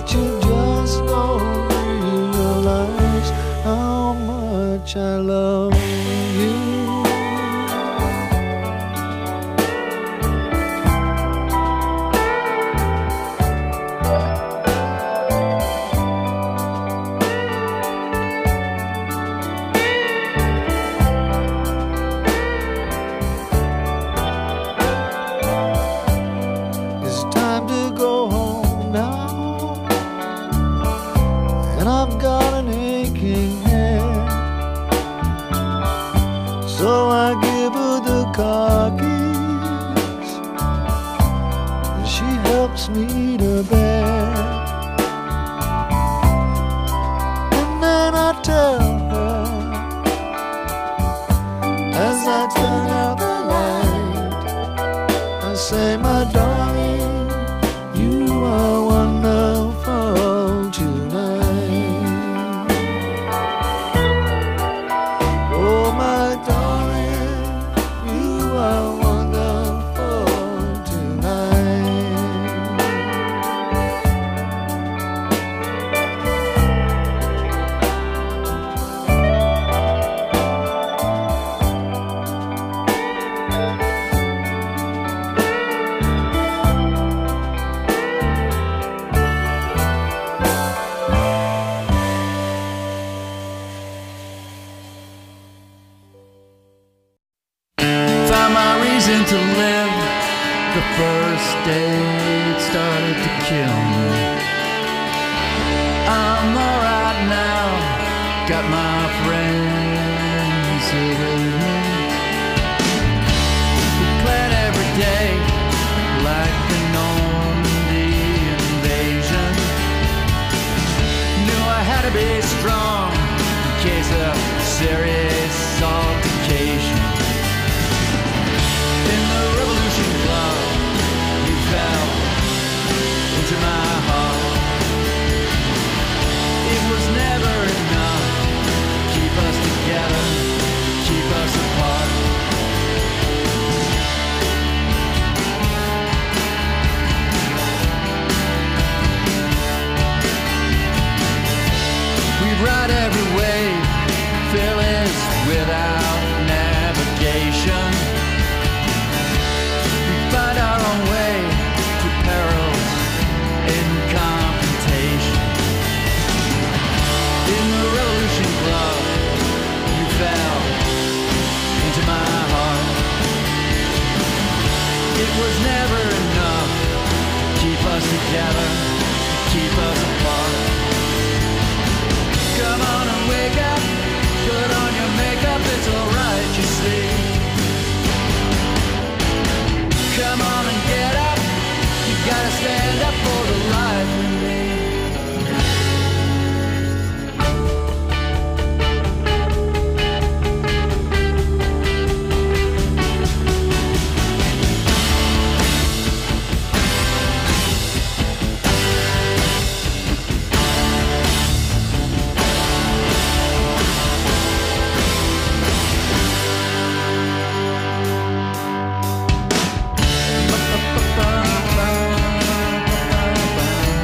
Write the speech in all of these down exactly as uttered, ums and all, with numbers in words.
but you just don't realize how much I love you. So I give her the car keys, and she helps me to bed. And then I tell her, as I turn out the light, I say, my darling, you are wonderful tonight. Oh, my darling, you are wonderful tonight. Found my reason to live. The first day it started to kill me. I'm alright now, got my friends here with me. We plan every day like the Normandy invasion. Knew I had to be strong in case of serious altercation. In the revolution club, you fell into my heart. It was never enough to keep us together, keep us apart. We ride every wave, fearless without navigation. Find our own way to perils in confrontation. In the revolution club, you fell into my heart. It was never enough to keep us together, to keep us apart. Come on and wake up, put on your makeup, it's alright, you see. Come on and get up, you gotta stand up for the life in me. Ba-ba-ba-ba-ba-ba-ba.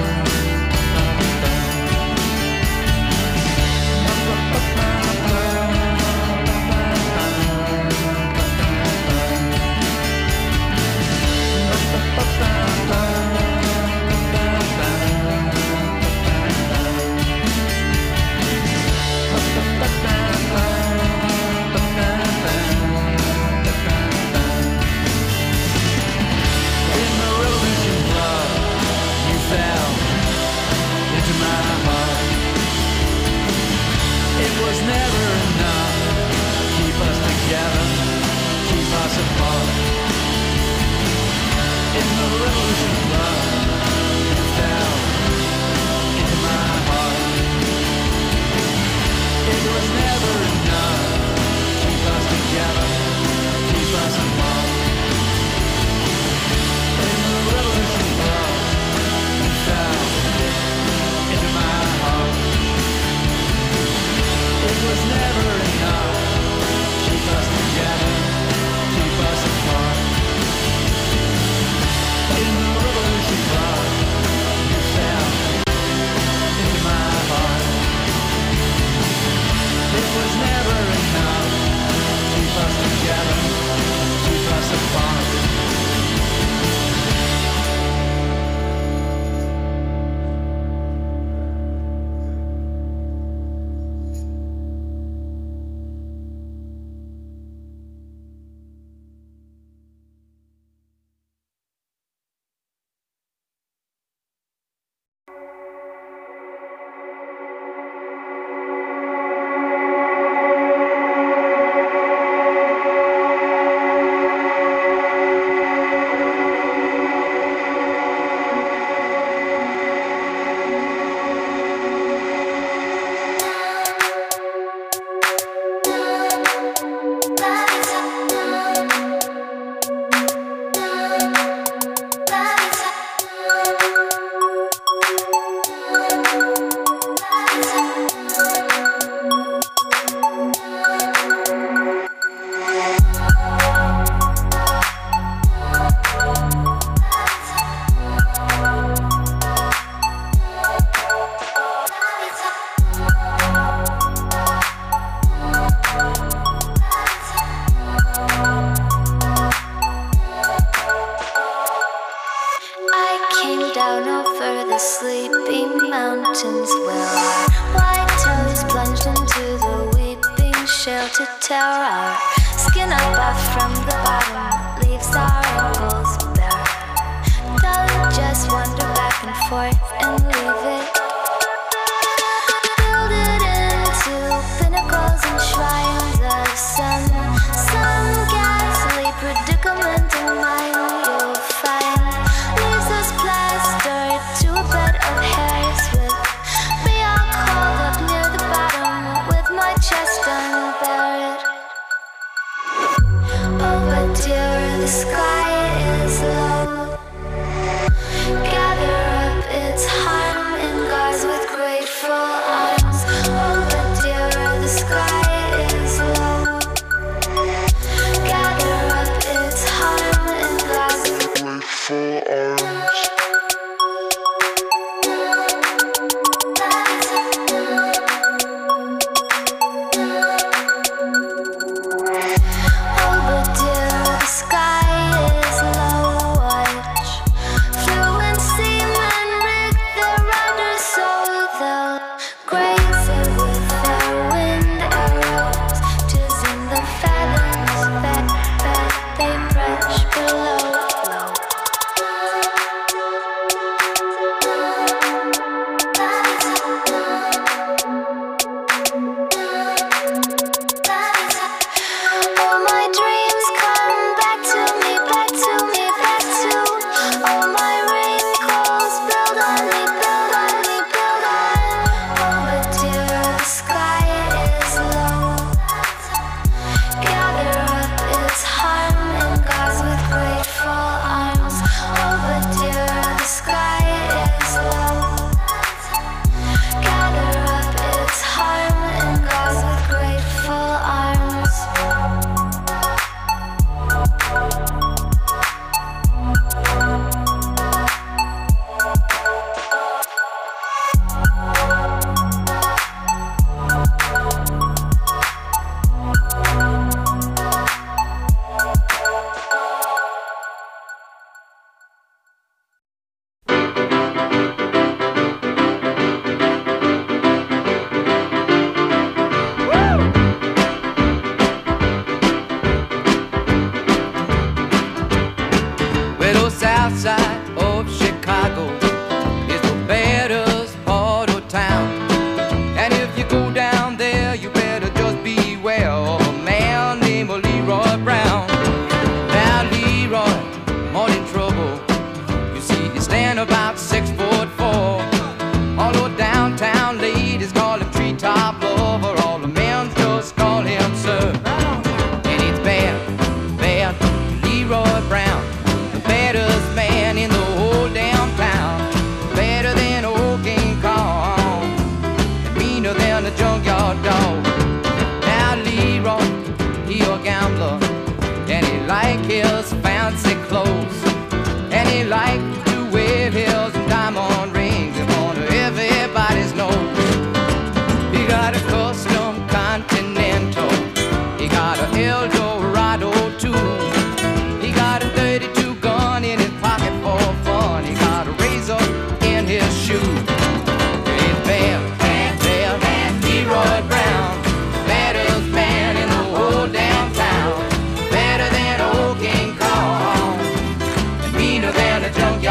Junkyard.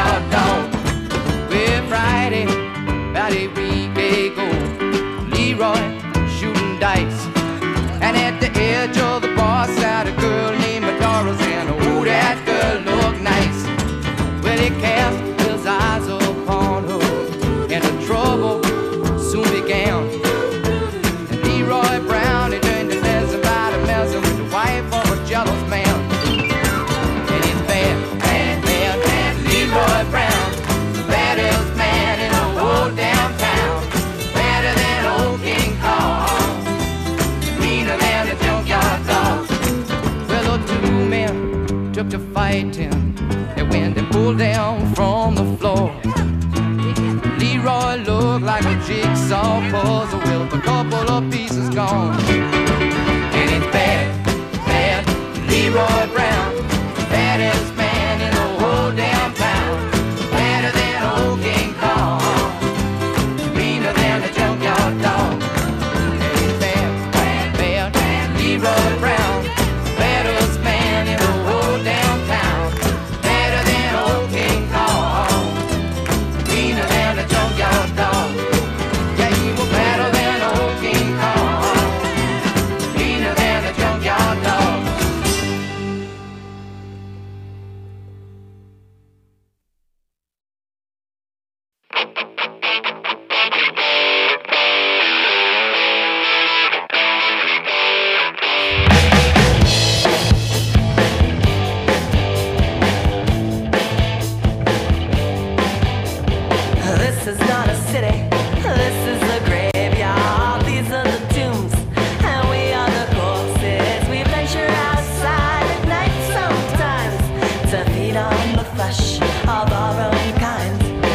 said you're the boss at a girl named Doris, and oh, that girl looked nice. Well, he cast his eyes upon her, and the trouble soon began. And Leroy Brown, he turned to messing by the messing with the wife of a jealous man. And he's bad, bad, bad, bad Leroy Brown, the baddest man in the whole damn town. Better than old King Kong, meaner than the junkyard dog. Well, the two men took to fighting, and when they pulled down from the floor, Leroy looked like a jigsaw puzzle with a couple of pieces gone. And it's bad, bad Leroy Brown, the baddest man in the whole damn town. Better than old King Kong, meaner than the junkyard dog. And it's bad, bad, bad, bad Leroy Brown, the baddest man in the whole damn town. Better than old King Kong, meaner than the junkyard dog. Yeah, he was better than old King Kong, meaner than the junkyard dog. This is not a city, this is a graveyard. These are the tombs, and we are the corpses. We venture outside at night sometimes to feed on the flesh of our own kind.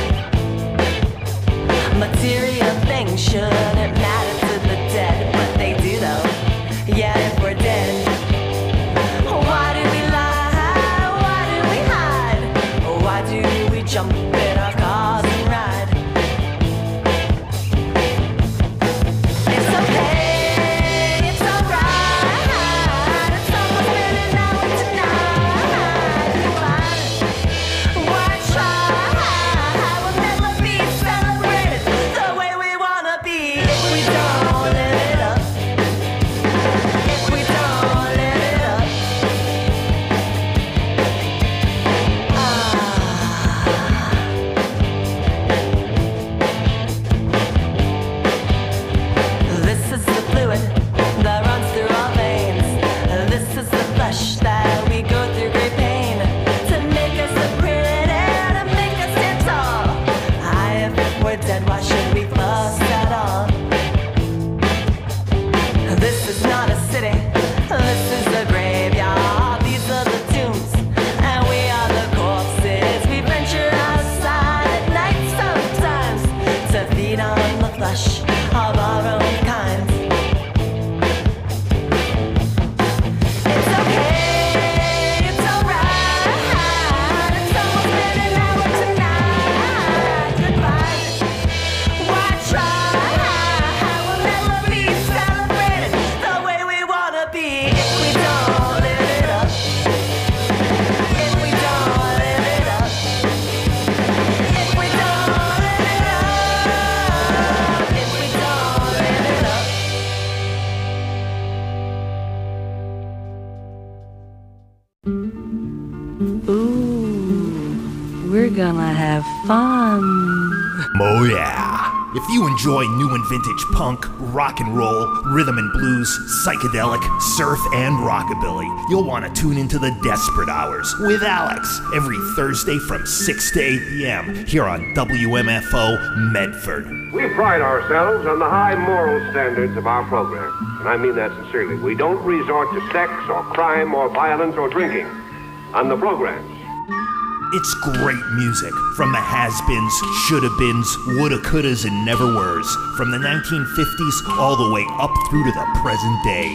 Material things shouldn't matter to the dead, but they do though. Yeah, if we're dead. Why do we lie? Why do we hide? Why do we jump in our cars and ride? It's okay, it's alright. It's almost ready now and tonight. Why try? We'll never be celebrated the way we wanna be if we don't live it up. If we don't live it up. This is the fluid that runs through our veins. This is the flesh that we go through great pain to make us look pretty, to make us stand tall. Aye, if we're dead, why should we fuss at all? This is not a city, this is a graveyard. These are the tombs, and we are the corpses. We venture outside at night sometimes to feed on the flesh of our own kind. It's okay, it's alright. It's almost ready now and tonight. Goodbye. Why try? We'll never be celebrated the way we wanna be if we don't live it up. If we don't live it up. If we don't live it up. If we don't live it up. Ooh, we're gonna have fun. Oh yeah! If you enjoy new and vintage punk, rock and roll, rhythm and blues, psychedelic, surf, and rockabilly, you'll want to tune into the Desperate Hours with Alex every Thursday from six to eight p.m. here on W M F O Medford. We pride ourselves on the high moral standards of our program, and I mean that sincerely. We don't resort to sex or crime or violence or drinking on the programs. It's great music from the has-beens, shoulda-beens, woulda, couldas, and never-weres, from the nineteen fifties all the way up through to the present day.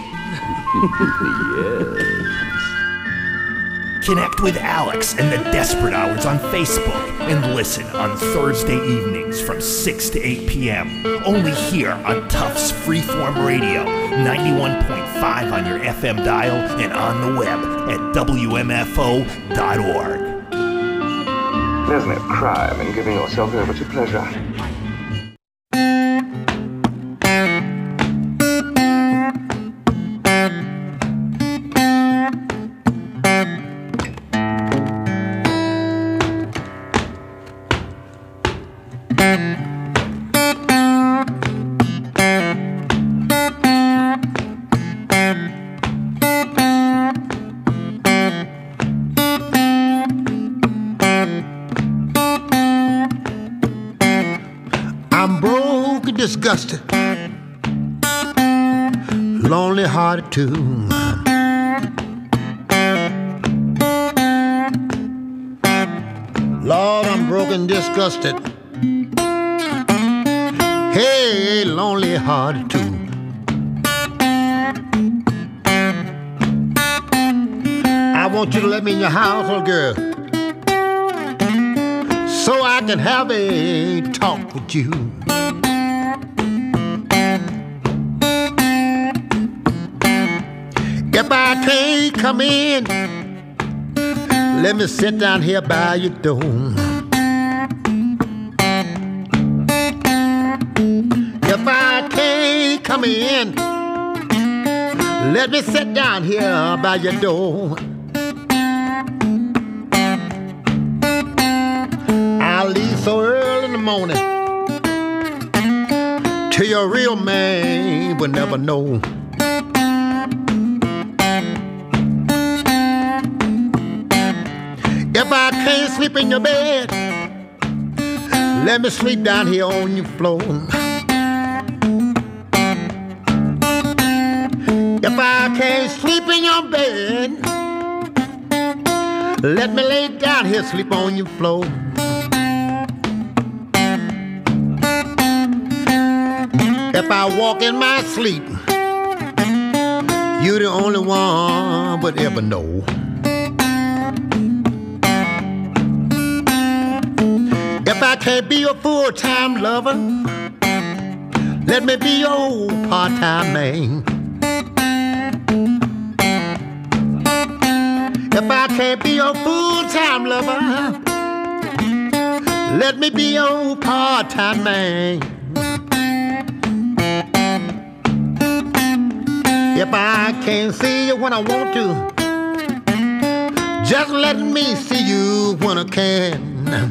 Yes. Connect with Alex and the Desperate Hours on Facebook and listen on Thursday evenings from six to eight p.m. only here on Tufts Freeform Radio, ninety-one point five on your F M dial and on the web at W M F O dot org. There's no crime in giving yourself over to pleasure. I'm broke and disgusted, lonely hearted too. Lord, I'm broke and disgusted. Hey, lonely hearted too. I want you to let me in your house, little girl, so I can have a talk with you. If I can't come in, let me sit down here by your door. If I can't come in, let me sit down here by your door. I'll leave so early in the morning till your real man will never know. If I can't sleep in your bed, let me sleep down here on your floor. If I can't sleep in your bed, let me lay down here, sleep on your floor. If I walk in my sleep, you're the only one would ever know. If I can't be your full-time lover, let me be your part-time man. If I can't be your full-time lover, let me be your part-time man. If I can't see you when I want to, just let me see you when I can.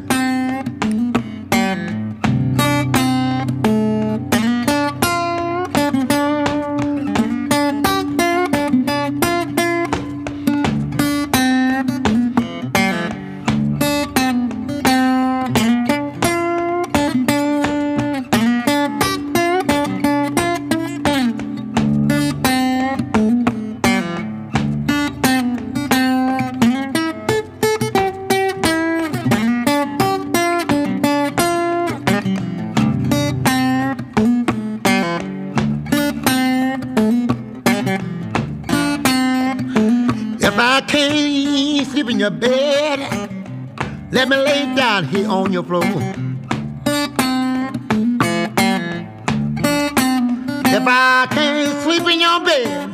If I can't sleep in your bed, let me lay down here on your floor. If I can't sleep in your bed,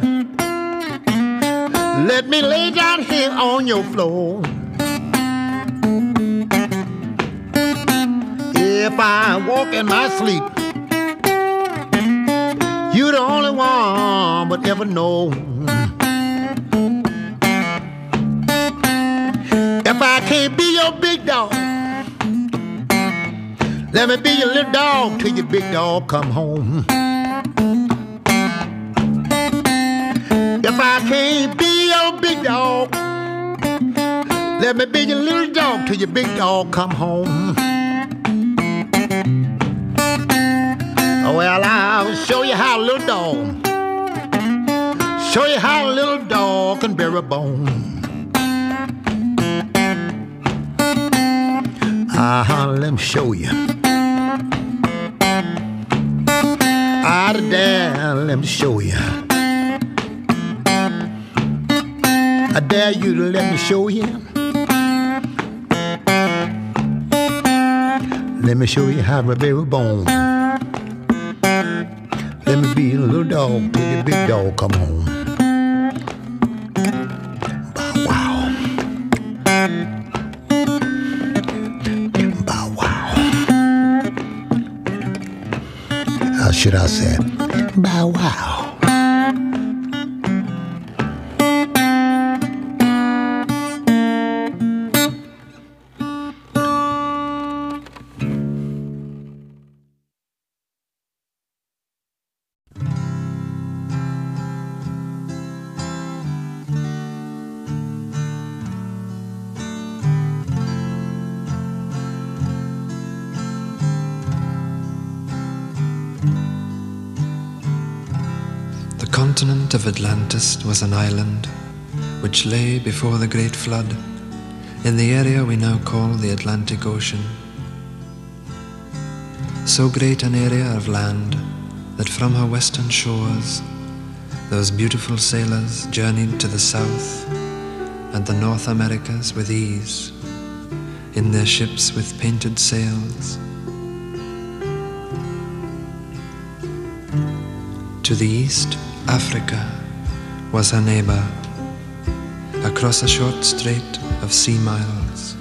let me lay down here on your floor. If I walk in my sleep, you're the only one would ever know. If I can't be your big dog, let me be your little dog till your big dog come home. If I can't be your big dog, let me be your little dog till your big dog come home. Well, I'll show you how a little dog, show you how a little dog can bear a bone. Uh-huh, let me show you. Out of there, let me show you. I dare you to let me show you. Let me show you how to bear a bone. Let me be a little dog till your big dog come home. Bow wow. Bow wow. How should I say it? Bow wow. continent of Atlantis was an island which lay before the Great Flood in the area we now call the Atlantic Ocean. So great an area of land that from her western shores those beautiful sailors journeyed to the South and the North Americas with ease in their ships with painted sails. To the east, Africa was her neighbor, across a short strait of sea miles.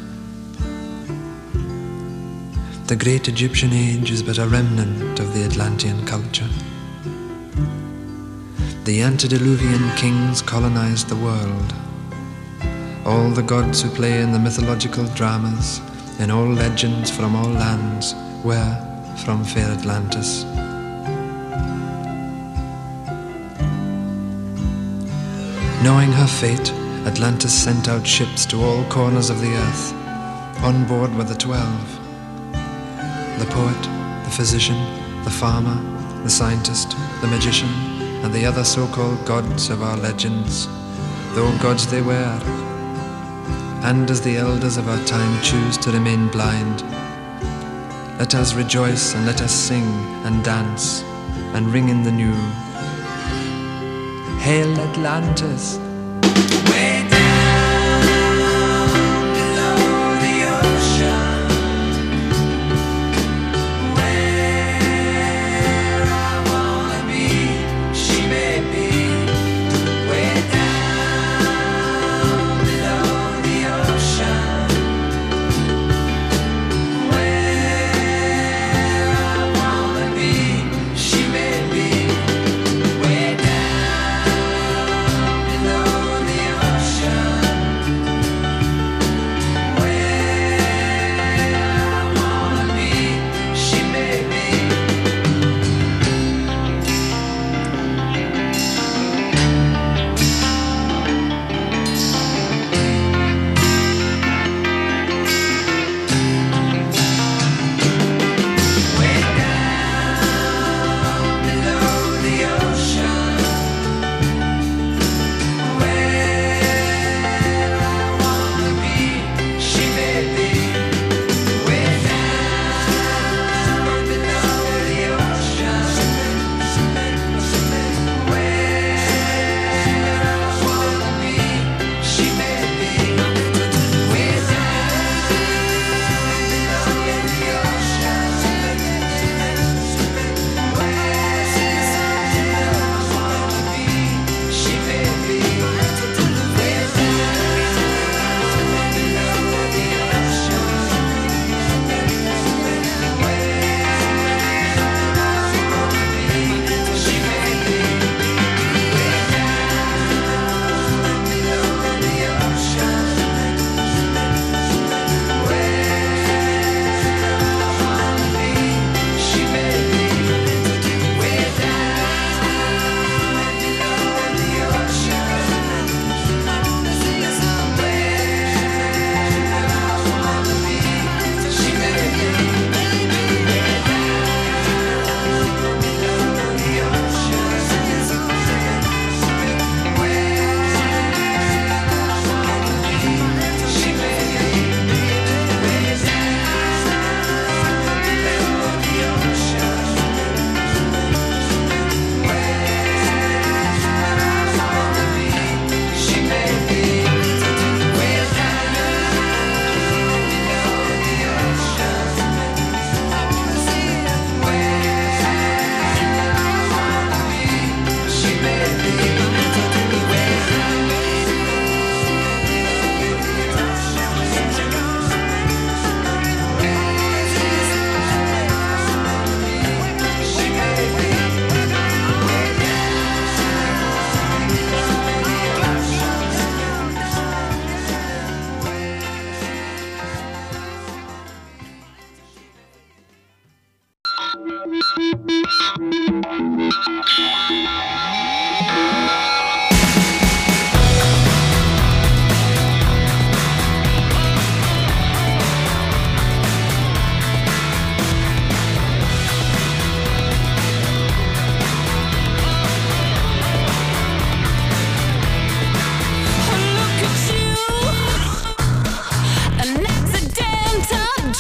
The great Egyptian age is but a remnant of the Atlantean culture. The antediluvian kings colonized the world. All the gods who play in the mythological dramas, in all legends from all lands, were from fair Atlantis. Knowing her fate, Atlantis sent out ships to all corners of the earth. On board were the twelve. The poet, the physician, the farmer, the scientist, the magician, and the other so-called gods of our legends, though gods they were. And as the elders of our time choose to remain blind, let us rejoice and let us sing and dance and ring in the new. Hail Atlantis! Way down below the ocean, where I wanna be, she may be. Way down below the ocean, where I wanna be, she may be. Way down.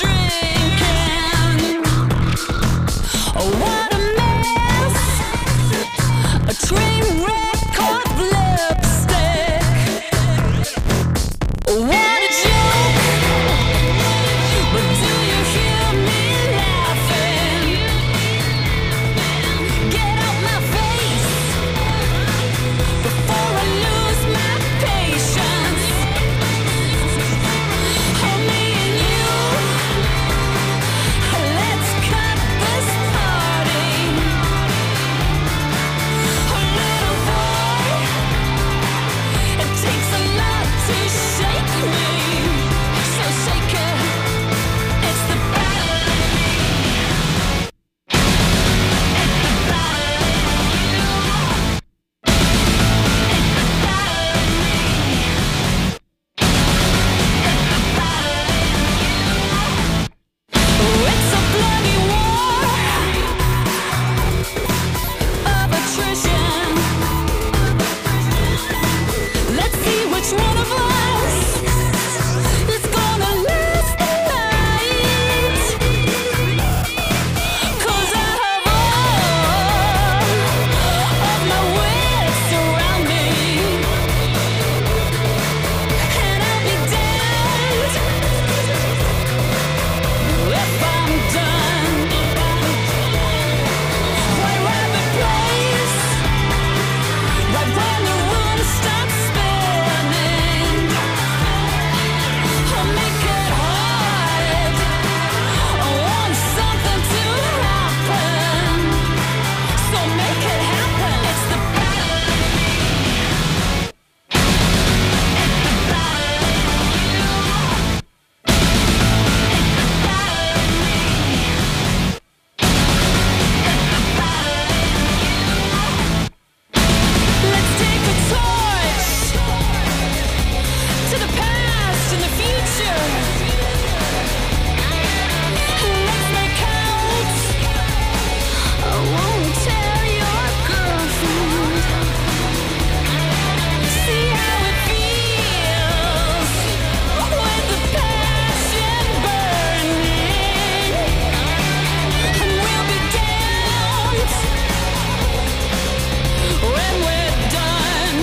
drinking. Oh, what a mess! A train wreck of lipstick. What a joke! But do you hear me laughing? Get out my face before I lose my patience. Oh, me and you, let's cut this party. Oh, little boy, it takes a lot to shake me. So shake it, it's the battle in me. It's the battle in you. It's the battle in me. Oh, it's a bloody war of attrition. Let's see which one of us is gonna last the night. 'Cause I have all of my wits around me, and I'll be damned if I'm done. White rabbit plays right when the room starts spinning. I'll make it hard. I want something to happen, so make it happen. It's the battle in me. It's the battle in you. It's the battle in me. Let's take a torch to the past and the future. Let's make out. I won't tell your girlfriend. See how it feels with the passion burning, and we'll be damned when we're done.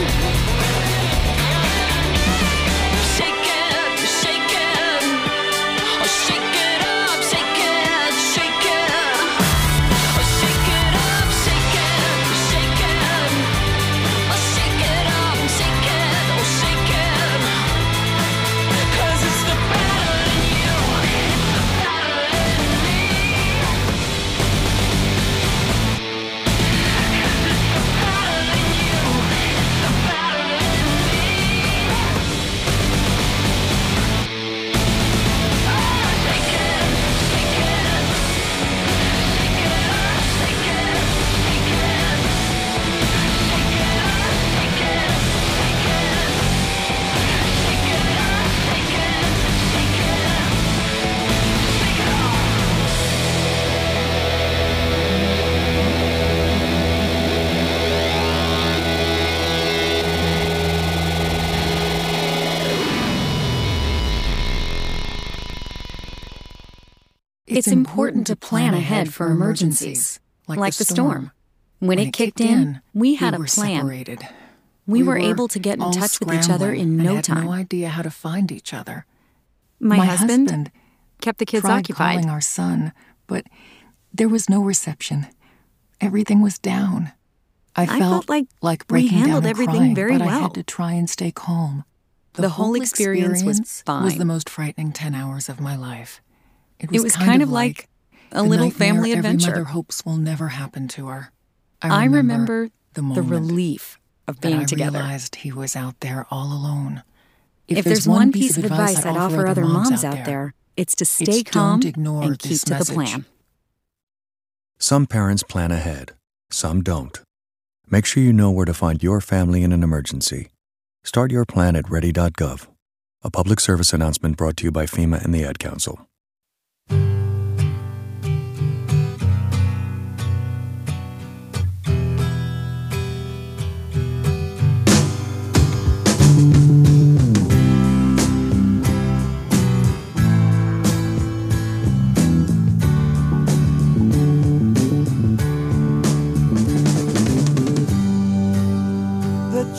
Shake it, shake it, oh shake it up, shake it, shake it, oh shake it up, shake it, shake it, oh shake it up, shake it, oh shake it. 'Cause it's the battle in you, it's the battle in me. It's important to plan ahead for emergencies, like the storm. When it kicked in, we had a were plan. separated. We were able to get in all touch with each other in scrambling no and had time. no idea how to find each other. My husband kept the kids tried occupied. calling our son, but there was no reception. Everything was down. I I felt, felt like like we breaking handled down and everything crying, very but I well. had to try and stay calm. The whole experience was was fine. the most frightening ten hours of my life. It It was kind of like a the little nightmare family every adventure. mother hopes will never happen to her. I remember the the moment relief of that being I together. realized he was out there all alone. If, there's one piece of advice I'd offer other moms out there, it's to stay it's calm don't ignore and keep this to the message. plan. Some parents plan ahead, some don't. Make sure you know where to find your family in an emergency. Start your plan at ready dot gov. A public service announcement brought to you by FEMA and the Ad Council.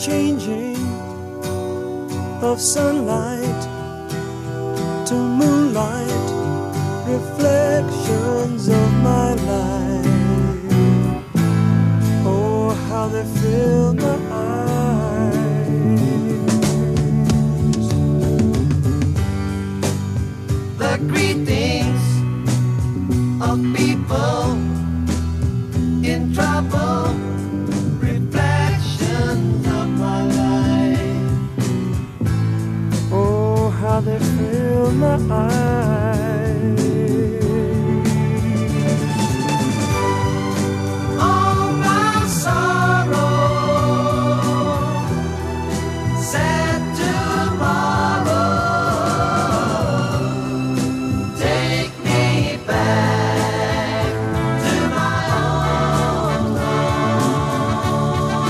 changing of sunlight to moonlight, reflections of my life. Oh, how they fill my eyes. The greetings of people in trouble, reflections of my life. Oh, how they fill my eyes. All my sorrow, sad tomorrow, take me back to my own home.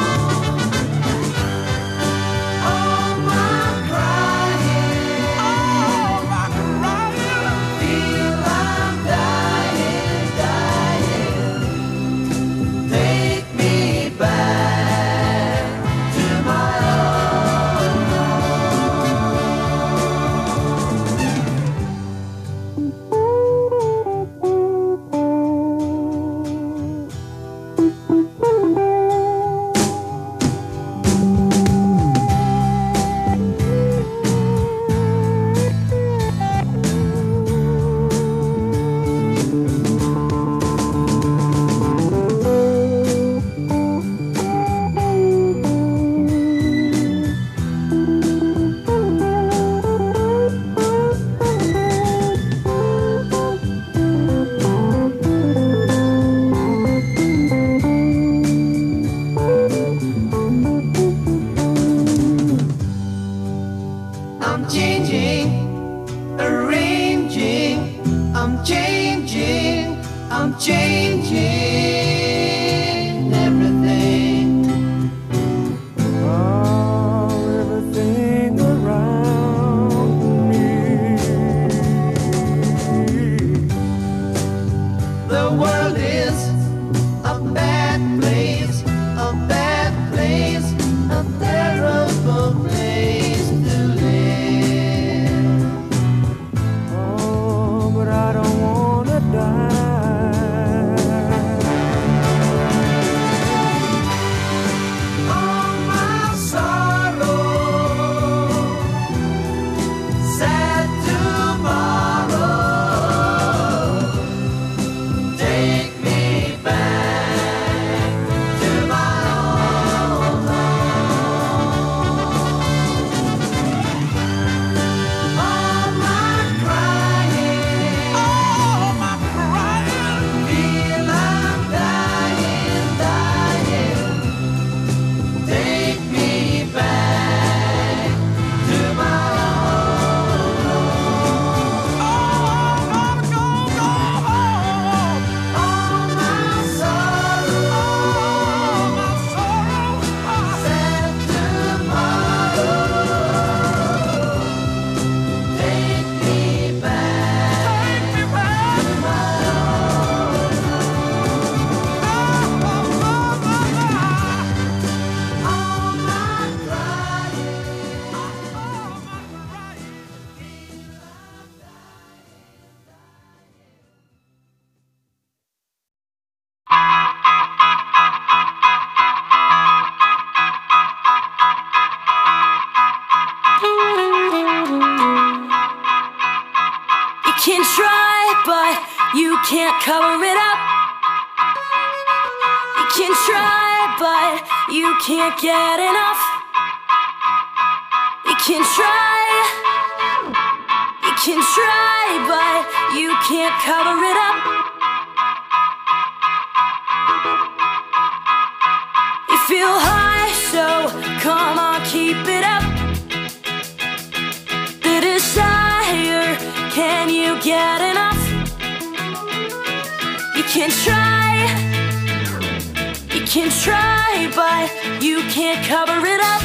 All my crying, all my crying, feel I'm dying, dying. Take me back to my own I'm changing, arranging, I'm changing, I'm changing everything. Oh, everything around me. The world is a bad place, a bad place, a terrible place to live. Oh, but I don't wanna die. All my sorrow, sad tomorrow, take me back to my own home. All my crying, all my crying, feel I'm dying, dying. Take me back to my own home. Oh, go, go, go home. All my sorrow, all my sorrow, sad tomorrow. Take me back, take me back to my own home. All my crying, all my crying, You can try, but you can't cover it up. You can try, but you can't get enough. You can try, you can try, but you can't cover it up. You feel high, so come on, keep it up. The desire, can you get enough? You can try, you can try, but you can't cover it up.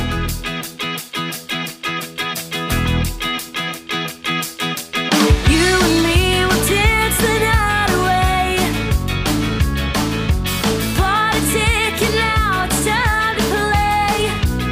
You and me will dance the night away. Party ticket now, it's time to play.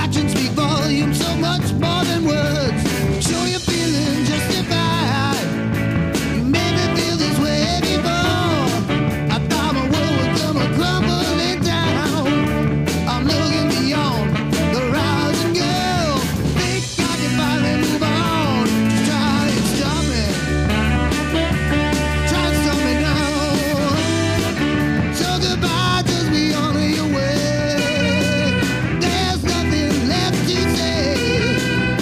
actions speak volumes, so much more than words. Show your feeling justified. You made me feel this way before. I thought my world would come a crumbling down. I'm looking beyond the rising girl. Think I can finally move on. Try and stop me. Try and stop me now. So goodbye, just be on your way. There's nothing left to say.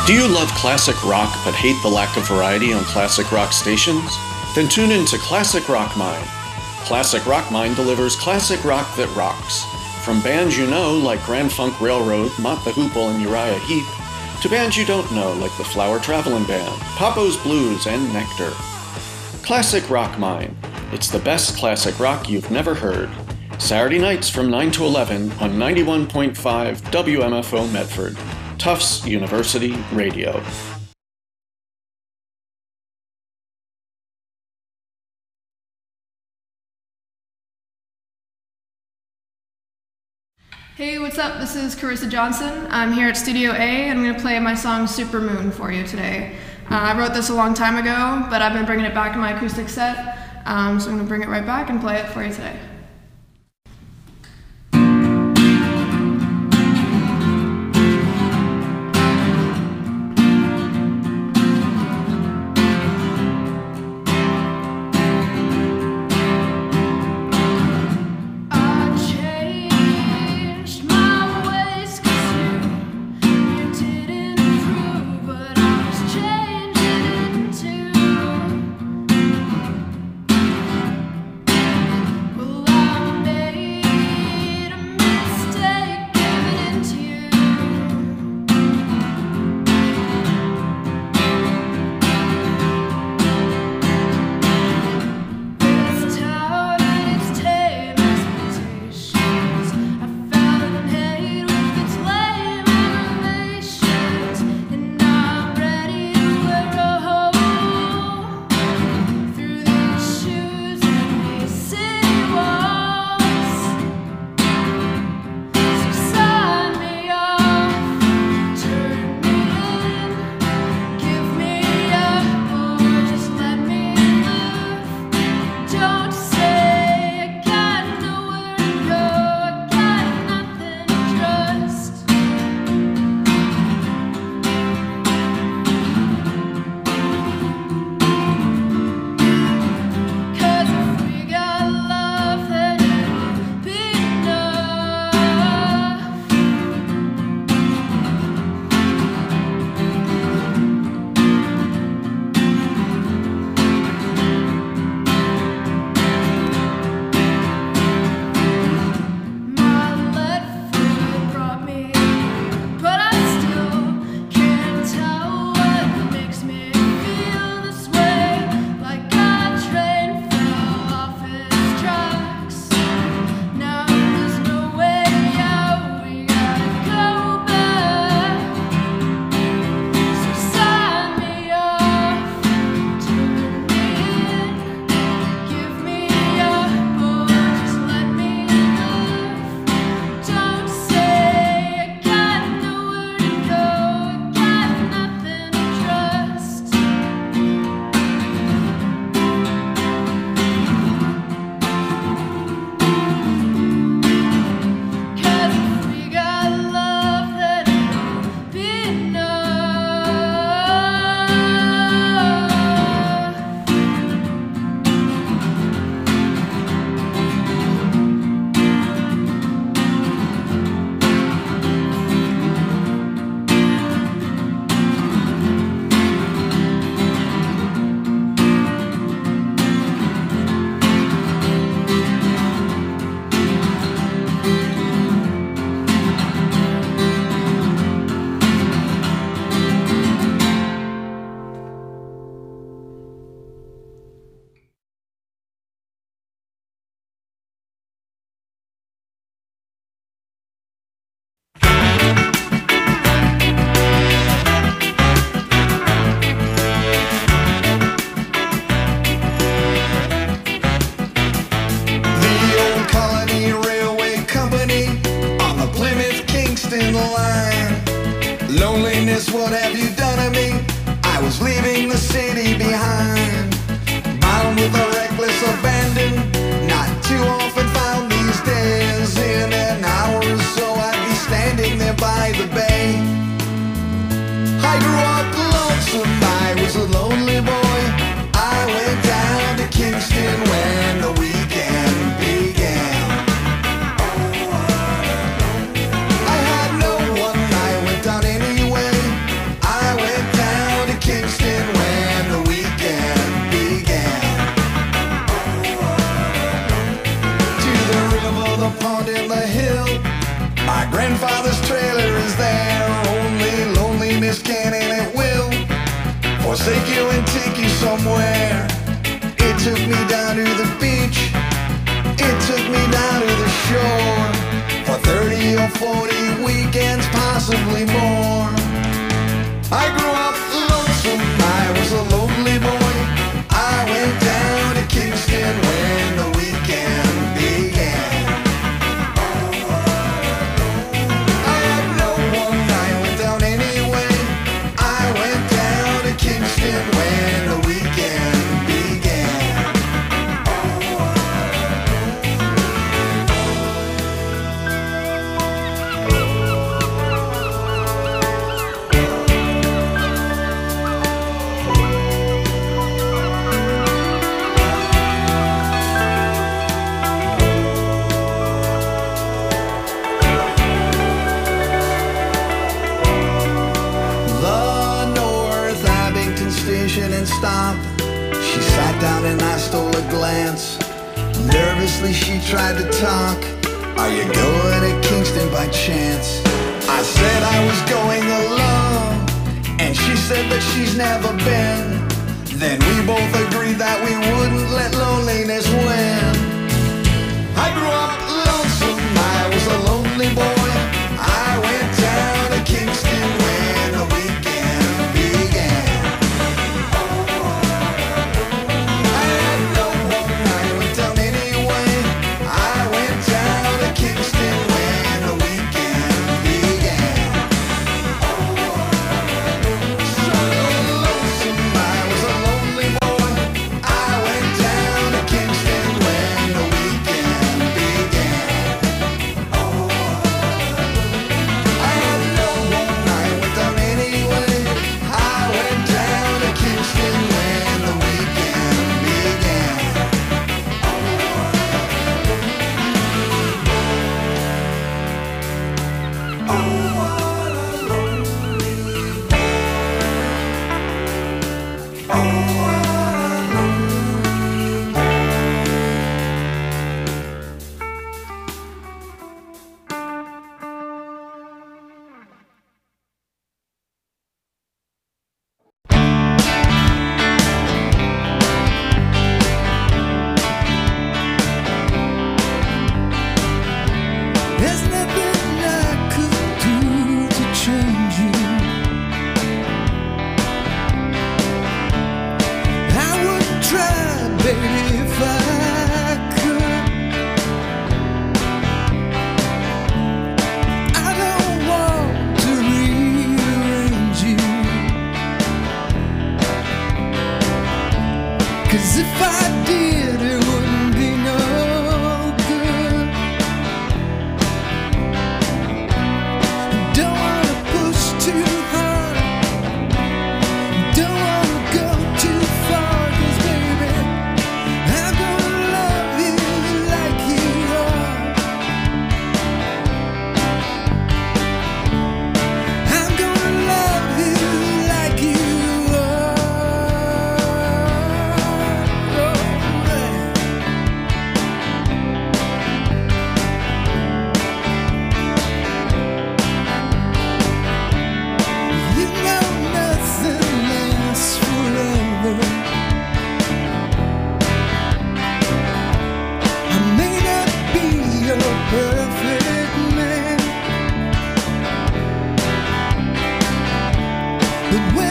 Do you love classic rock but hate the lack of variety on classic rock stations? Then tune in to Classic Rock Mine. Classic Rock Mine delivers classic rock that rocks. From bands you know like Grand Funk Railroad, Mott the Hoople, and Uriah Heep, to bands you don't know like the Flower Traveling Band, Papo's Blues, and Nectar. Classic Rock Mine. It's the best classic rock you've never heard. Saturday nights from nine to eleven on ninety-one point five W M F O Medford. Tufts University Radio. Hey, what's up? This is Carissa Johnson. I'm here at Studio A, and I'm going to play my song Supermoon for you today. Uh, I wrote this a long time ago, but I've been bringing it back in my acoustic set, um, so I'm going to bring it right back and play it for you today. Well, forsake you and take you somewhere. It took me down to the beach. It took me down to the shore for thirty or forty weekends, possibly more. I grew up lonesome, I was a lonely boy. I went down to Kingston when the weekend began. I had no one, I went down anyway. I went down to Kingston when the weekend began. And stop. She sat down and I stole a glance. Nervously she tried to talk. Are you going to Kingston by chance? I said I was going alone, and she said that she's never been. Then we both agreed that we wouldn't let loneliness win. I grew up lonesome, I was a lonely boy. I went down to Kingston when the weekend began. But when